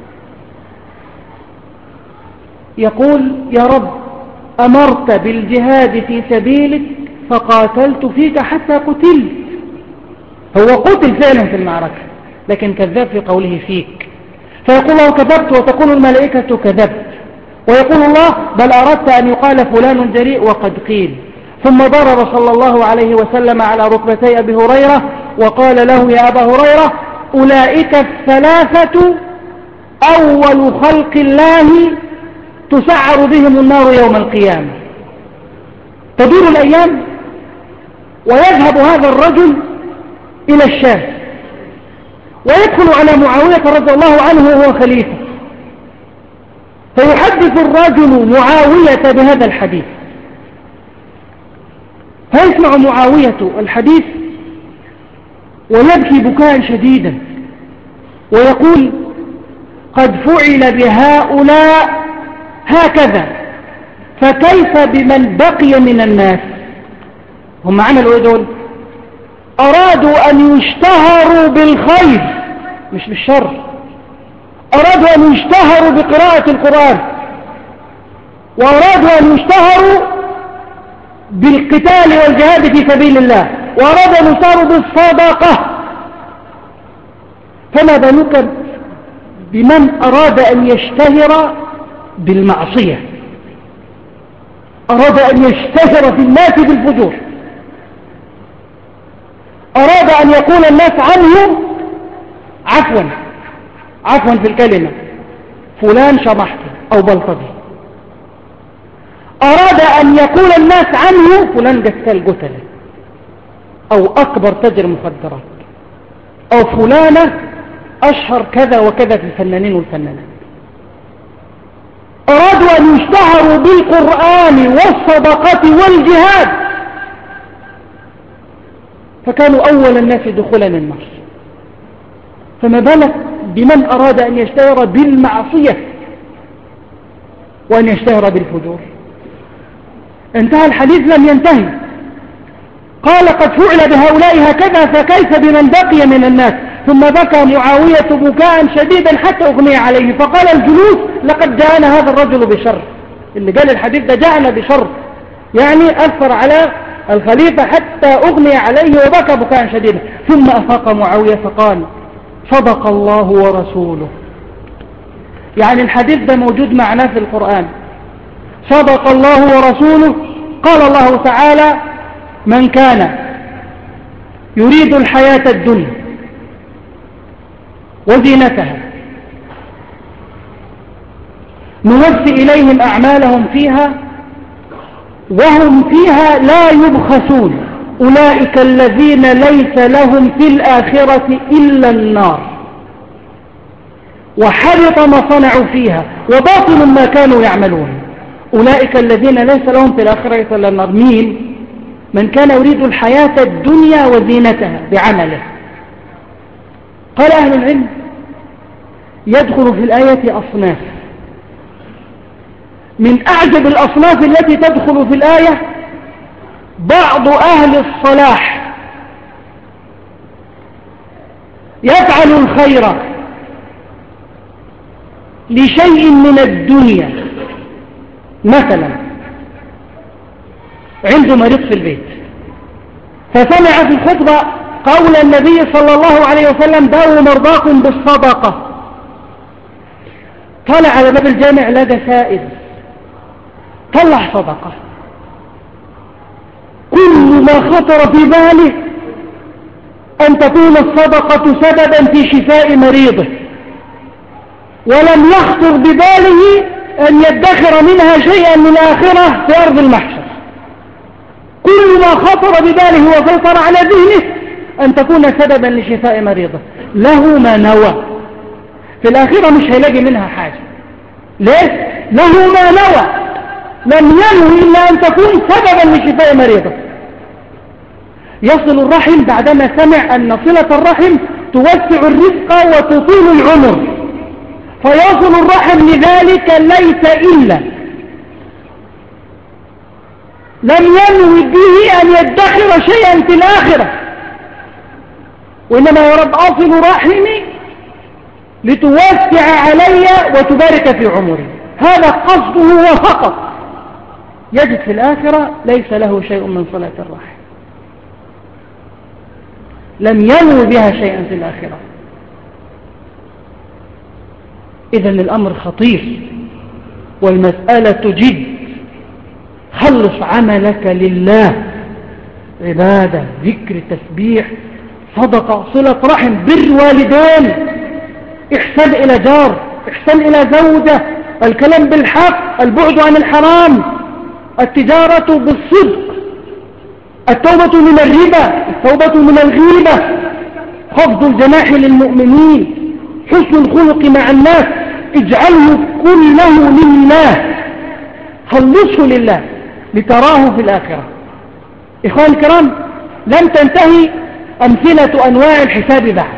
يقول: يا رب، أمرت بالجهاد في سبيلك فقاتلت فيك حتى قتلت. هو قتل فعلا في المعركة، لكن كذاب في قوله فيك. فيقول الله: كذبت. وتقول الملائكة: كذبت. ويقول الله: بل أردت أن يقال فلان جريء وقد قيل. ثم ضرب صلى الله عليه وسلم على ركبتي أبي هريرة وقال له: يا أبا هريرة، أولئك الثلاثة أول خلق الله تسعر بهم النار يوم القيامة. تدور الأيام ويذهب هذا الرجل إلى الشام ويدخل على معاوية رضي الله عنه وهو خليفة، فيحدث الرجل معاوية بهذا الحديث. فيسمع معاوية الحديث ويبكي بكاء شديدا ويقول: قد فعل بهؤلاء هكذا، فكيف بمن بقي من الناس؟ هم عملوا ايه دول؟ أرادوا أن يشتهروا بالخير مش بالشر، أرادوا أن يشتهروا بقراءة القرآن، وأرادوا أن يشتهروا بالقتال والجهاد في سبيل الله، وأرادوا أن يشتهروا بالصدقة. فما بالك بمن أراد أن يشتهر بالمعصية، أراد أن يشتهر في الناس بالفجور، أراد أن يقول الناس عنه عفوا عفوا في الكلمة فلان شمحته أو بلطجي، أراد أن يقول الناس عنه فلان قتال قتله أو أكبر تاجر مخدرات أو فلانة أشهر كذا وكذا في الفنانين والفنانات. أرادوا أن يشتهروا بالقرآن والصدقة والجهاد، فكانوا أول الناس دخولا النار. فما بالك بمن أراد أن يشتهر بالمعصية وأن يشتهر بالفجور؟ انتهى الحديث لم ينتهي، قال قد فعل بهؤلاء هكذا فكيف بمن بقي من الناس؟ ثم بكى معاوية بكاء شديدا حتى أغمي عليه، فقال الجلوس لقد جاءنا هذا الرجل بشر. اللي قال الحديث ده جاءنا بشر، يعني أثر على الخليفة حتى أغمي عليه وبكى بكاء شديدا. ثم أفاق معاوية فقال صدق الله ورسوله، يعني الحديث ده موجود معناه في القرآن، صدق الله ورسوله. قال الله تعالى من كان يريد الحياة الدنيا وزينتها نوفي إليهم أعمالهم فيها وهم فيها لا يبخسون أولئك الذين ليس لهم في الآخرة إلا النار وحبط ما صنعوا فيها وباطل ما كانوا يعملون. أولئك الذين ليس لهم في الآخرة إلا النار. مين؟ من كان يريد الحياة الدنيا وزينتها بعمله. قال أهل العلم يدخل في الآية أصناف، من أعجب الأصناف التي تدخل في الآية بعض أهل الصلاح يفعل الخير لشيء من الدنيا، مثلا عنده مريض في البيت فسمع في الخطبة قول النبي صلى الله عليه وسلم داووا مرضاكم بالصدقة، طلع على باب الجامع لقى سائل طلع صدقة، كل ما خطر في باله أن تكون الصدقة سببا في شفاء مريضه، ولم يخطر بباله أن يدخر منها شيئا من الآخرة في أرض المحشر. كل ما خطر بباله وسيطر على ذهنه أن تكون سببا لشفاء مريضه، له ما نوى في الآخرة مش هيلاقي منها حاجة. ليه؟ له ما نوى، لم ينوي إلا أن تكون سببا لشفاء مريضه. يصل الرحم بعدما سمع أن صلة الرحم توسع الرزق وتطيل العمر، فيصل الرحم لذلك ليس إلا لم ينوي به أن يدخر شيئا في الآخرة، وإنما يرد أصل رحمي لتوسع علي وتبارك في عمري، هذا قصده وفقط. يجد في الآخرة ليس له شيء من صلة الرحم، لم ينوي بها شيئا في الآخرة. إذن الأمر خطير والمسألة جد. خلص عملك لله، عبادة، ذكر، تسبيح، صدقة، صلة رحم، بر والدين، إحسان إلى جار، إحسان إلى زوجة، الكلام بالحق، البعد عن الحرام، التجارة بالصدق، التوبة من الربا، التوبة من الغيبة، خفض الجناح للمؤمنين، حسن الخلق مع الناس، اجعله كله لله، خلصه لله لتراه في الآخرة. إخوان الكرام، لم تنتهي أمثلة أنواع الحساب بعد،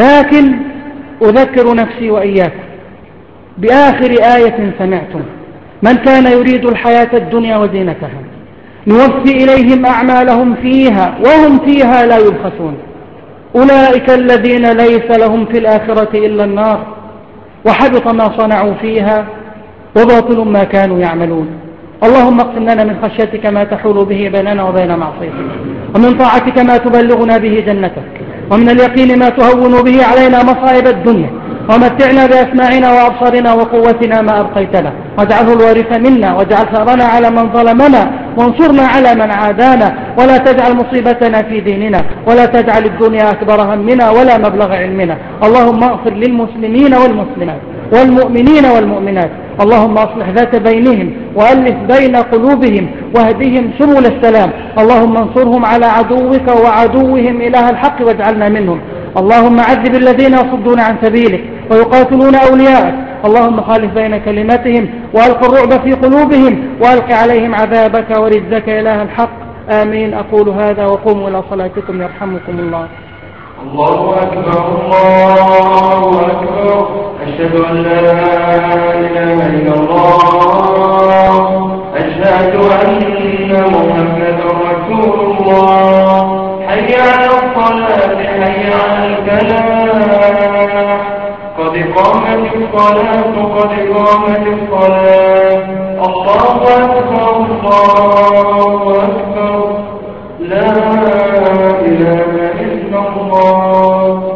لكن أذكر نفسي وإياكم بآخر آية سمعتم من كان يريد الحياة الدنيا وزينتها نوفي إليهم أعمالهم فيها وهم فيها لا يبخسون. أولئك الذين ليس لهم في الآخرة إلا النار وحبط ما صنعوا فيها وباطل ما كانوا يعملون. اللهم اقسم لنا من خشيتك ما تحول به بيننا وبين معصيتك، ومن طاعتك ما تبلغنا به جنتك، ومن اليقين ما تهون به علينا مصائب الدنيا، ومتعنا بأسماعنا وأبصارنا وقوتنا ما أبقيتنا، واجعله الوارث منا، واجعل ثأرنا على من ظلمنا، وانصرنا على من عادانا، ولا تجعل مصيبتنا في ديننا، ولا تجعل الدنيا أكبر همنا ولا مبلغ علمنا. اللهم اغفر للمسلمين والمسلمات والمؤمنين والمؤمنات، اللهم أصلح ذات بينهم وألف بين قلوبهم واهدهم سبل السلام. اللهم انصرهم على عدوك وعدوهم إله الحق واجعلنا منهم. اللهم عذب الذين يصدون عن سبيلك ويقاتلون أولياءك. اللهم خالف بين كلمتهم وألق الرعب في قلوبهم وألق عليهم عذابك ورزك إله الحق. آمين. أقول هذا وقوموا إلى صلاتكم يرحمكم الله. الله أكبر الله أكبر. أشهد أن لا إله إلا الله. أشهد أن محمدا رسول الله. حي على الصلاة حي على الفلاح. قد قامت الصلاة قد قامت الصلاة. الله أكبر الله أكبر. لا إله إلا الله.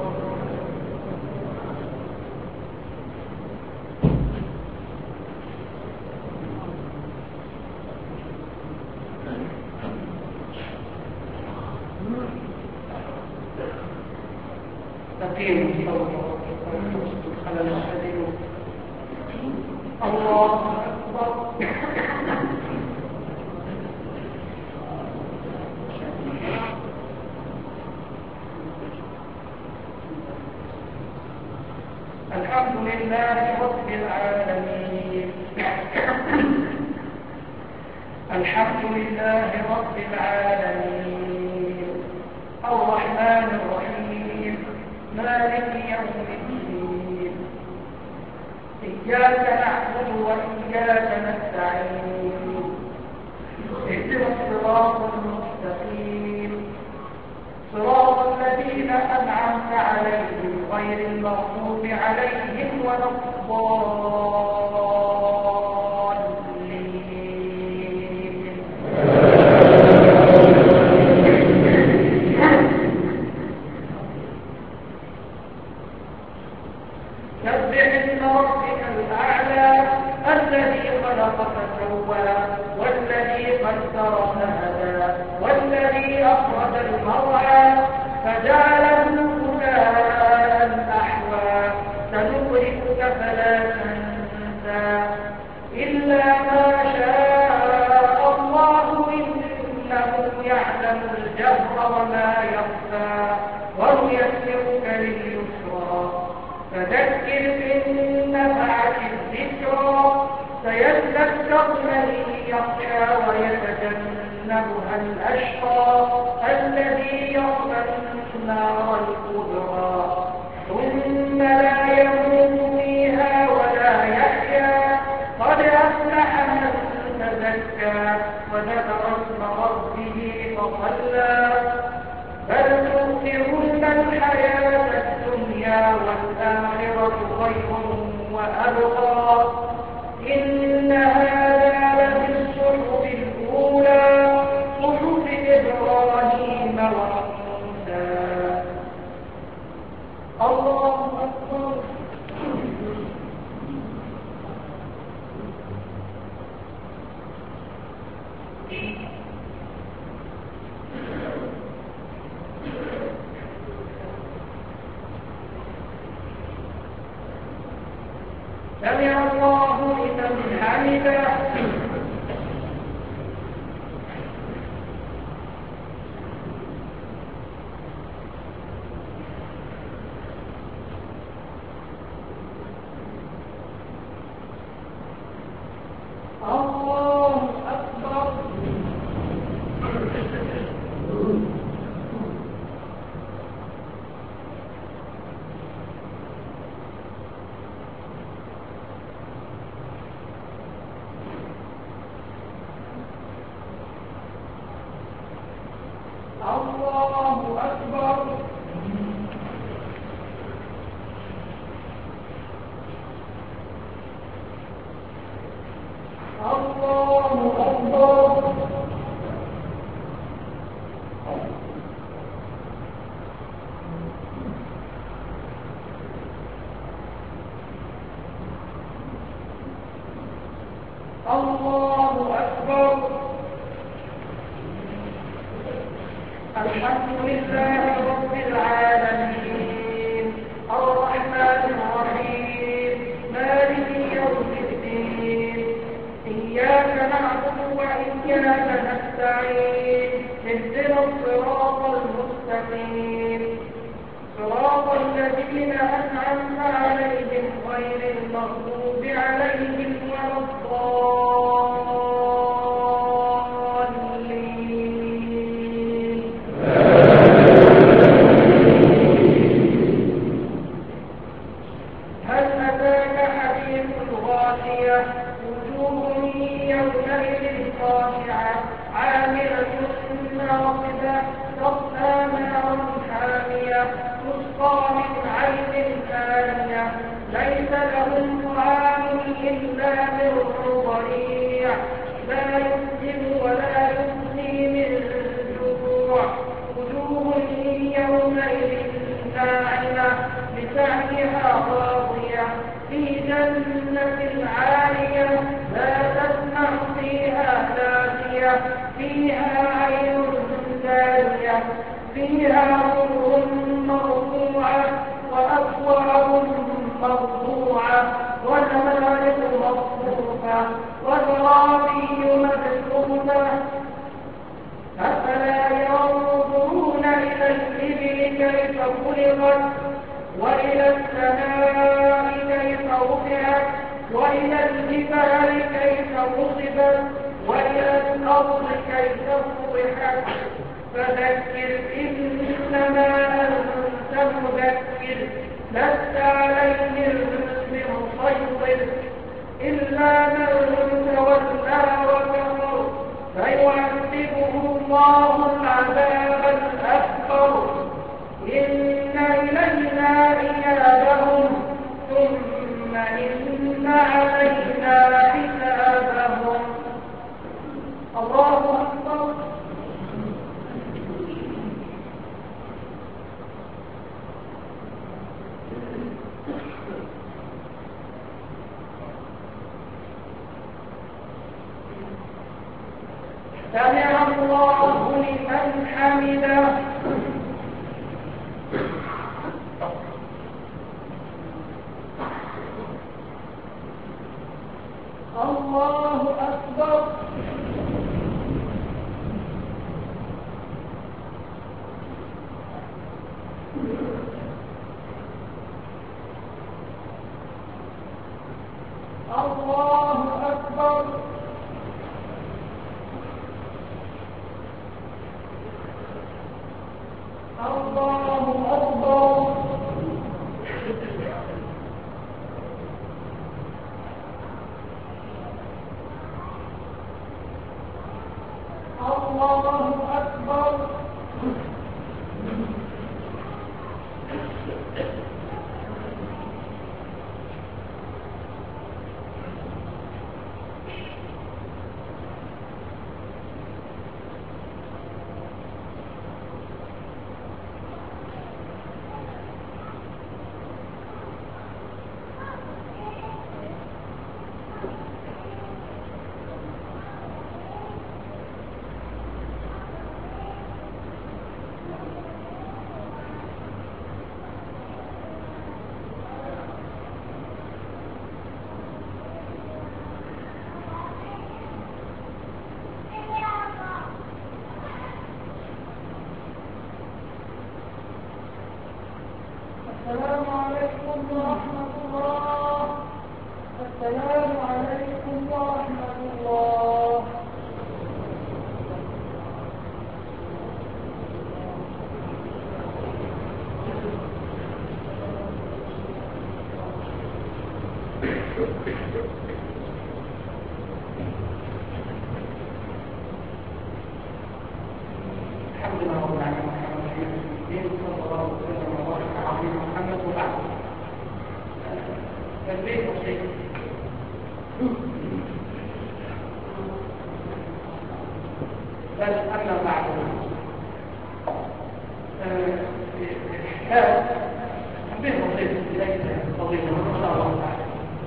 الله أكبر. الحمد لله رب العالمين. الحمد لله رب العالمين الرحمن الرحيم مالك يوم الدين. إياك نعبد وإياك نستعين. اهدنا الصراط المستقيم صراط الذين أنعمت عليهم غير المغضوب عليهم ولا الضالين. سبح اسم ربك الأعلى الذي خلق فسوى والذي قدر فهدى والذي أخرج المرعى فجعله غثاء أحوى. سنقرئك فلا تنسى إلا ما شاء الله إنه يعلم الجهر وما يخفى ونيسرك لليسرى فذكر إن نفعت الذكرى سيذكر من يخشى ويتجنبها الأشقى الذي يصلى النار الكبرى ثم لا يموت فيها ولا يحيا. قد أفلح من تزكى وذكر اسم ربه فصلى. بل تؤثرون الحياة الدنيا والآخرة خير وأبقى. إن هذا لفي الصحف الأولى صحف إبراهيم وموسى. الله أكبر. سمع الله لمن حمده. الله أكبر. بل أما بعد الحكاية به بسيط ليس طويلا إن شاء الله تعالى.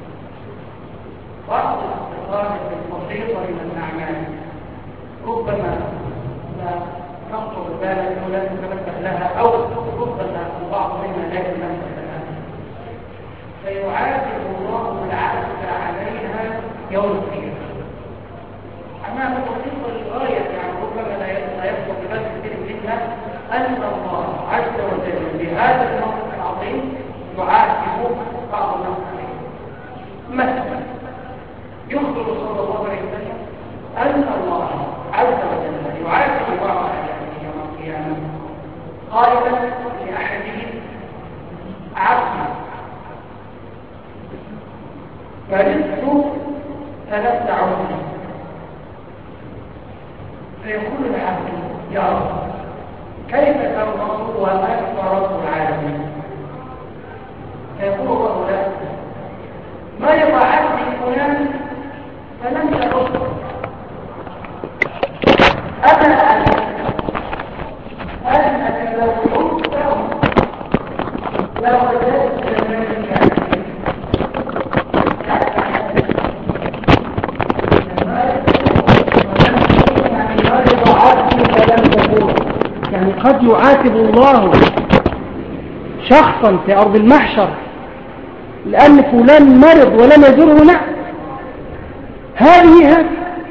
بعض الأخطاء البسيطة من الأعمال ربما لا تخطر بالك ولا تتنبه لها، أو ربما البعض منها لا يتنبه لها، فيعاتب الله العبد عليها يوم القيامة. أمام بسيطة للغاية، يعني ربما لا يخطر ببال كثير منا أن الله عز وجل بهذا الموقف العظيم يعاتب بعض الناس عليه. مثلا يخبر صلى الله عليه وسلم أن الله عز وجل يعاتب بعض أهله يوم القيامة قائلا لأحدهم عبدي فلست ثلاث عمري، فيقول العبد يا رب كيف ترضى وأنت رب العالمين؟ فيقول الله لا، ما يقع عبدي فلان فلم يرد، أنا أعلم أنك لو كنت لو وجدت ذلك يعني قد يعاتب الله شخصا في أرض المحشر لأن فلان مرض ولم يزره، لا، هذه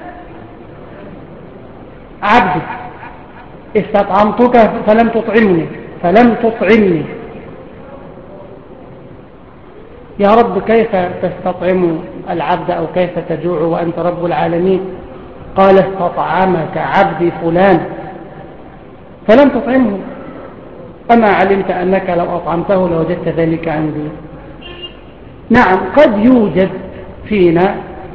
عبدي استطعمتك فلم تطعمني فلم تطعمني يا رب كيف تستطعم العبد أو كيف تجوع وأنت رب العالمين؟ قال استطعمك عبدي فلان فلم تطعمه، أما علمت أنك لو أطعمته لوجدت ذلك عندي. نعم قد يوجد فينا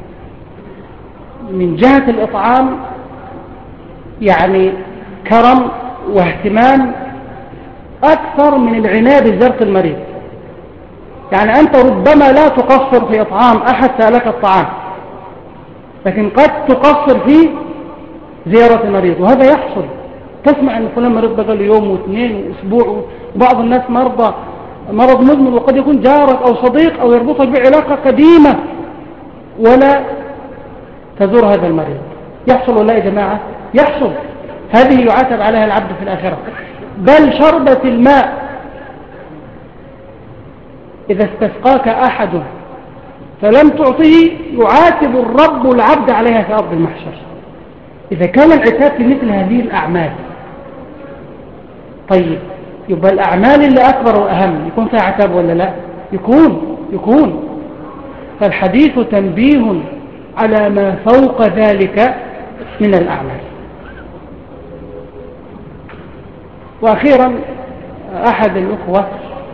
من جهة الإطعام يعني كرم واهتمام أكثر من العناية بزيارة المريض. يعني أنت ربما لا تقصر في إطعام أحد سألك الطعام، لكن قد تقصر في زيارة المريض، وهذا يحصل. تسمع أن فلان مريض بقى له يوم واثنين وأسبوع، وبعض الناس مرضى مرض مزمن وقد يكون جارك أو صديق أو يربطك بعلاقة قديمة ولا تزور هذا المريض. يحصل ولا يا جماعة؟ يحصل. هذه يعاتب عليها العبد في الآخرة. بل شربة الماء إذا استسقاك أحد فلم تعطيه يعاتب الرب العبد عليها في أرض المحشر. إذا كان العتاب في مثل هذه الأعمال، طيب يبقى الأعمال اللي أكبر وأهم يكون فيها عتاب ولا لا؟ يكون يكون فالحديث تنبيه على ما فوق ذلك من الأعمال. وأخيرا أحد الأخوة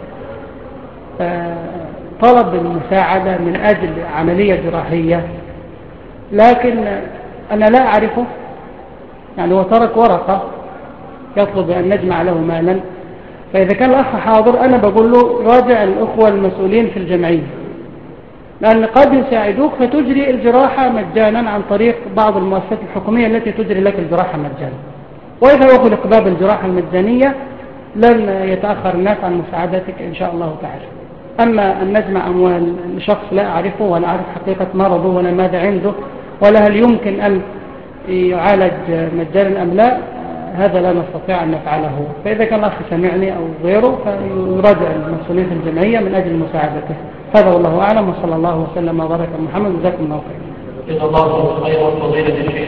طلب المساعدة من أجل عملية جراحية، لكن أنا لا أعرفه، يعني هو ترك ورقة يطلب أن نجمع له مالا. فإذا كان الأخ حاضر أنا بقول له راجع الأخوة المسؤولين في الجمعية، لأن قد يساعدوك فتجري الجراحة مجانا عن طريق بعض المؤسسات الحكومية التي تجري لك الجراحة مجانا. وإذا أغلق باب الجراحة المجانية لن يتأخر الناس عن مساعدتك إن شاء الله تعالى. أما أن نجمع أموال لشخص لا أعرفه ولا أعرف حقيقة مرضه ولا ماذا عنده ولا هل يمكن أن يعالج مجانا أم لا، هذا لا نستطيع أن نفعله. فإذا كان الأخ سمعني أو غيره فيراجع المسؤولين في الجمعية من أجل مساعدته. هذا والله أعلم، وصلى الله وسلم وبارك على محمد. جزاكم الله خيرا. جزا الله خيرا فضيلة الشيخ.